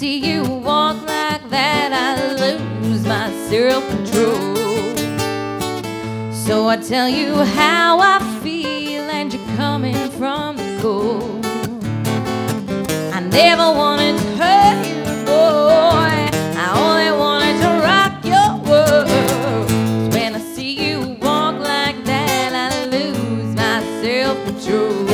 see you walk like that, I lose my self-control. So I tell you how I feel, and you're coming from the cold. I never wanted to hurt you, boy. I only wanted to rock your world. 'Cause when I see you walk like that, I lose my self-control.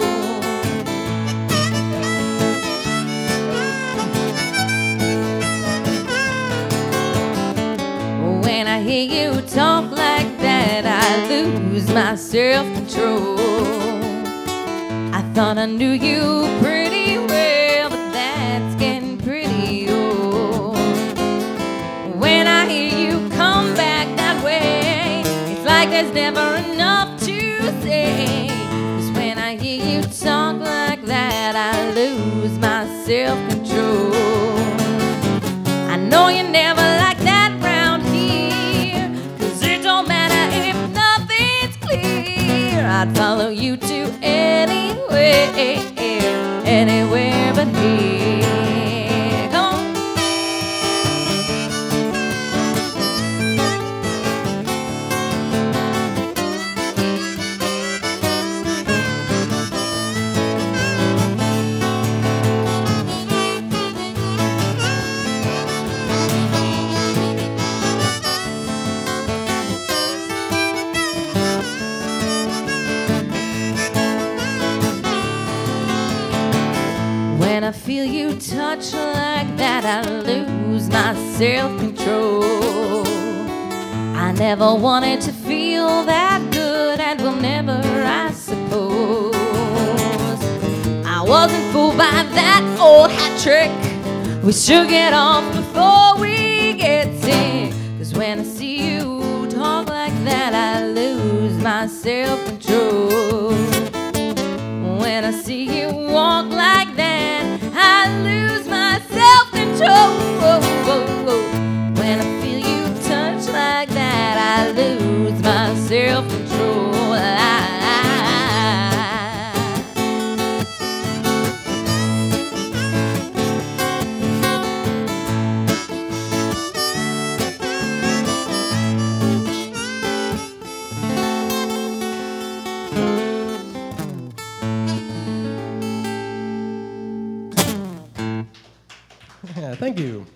When I hear you talk like that, I lose my self-control. I thought I knew you pretty well, but that's getting pretty old. When I hear you come back that way, it's like there's never enough to say. 'Cause when I hear you talk like that, I lose my self-control. I know you never like that round here, 'cause it don't matter if nothing's clear. I'd follow you to anywhere, anywhere but here. Come on. When I feel you touch like that, I lose my self-control. I never wanted to feel that good, and will never, I suppose. I wasn't fooled by that old hat trick. We should get off before we get sick. 'Cause when I see you talk like that, I lose my self-control. When I see you walk like that, I lose my self-control. When I feel you touch like that, I lose my self-control. Yeah, thank you.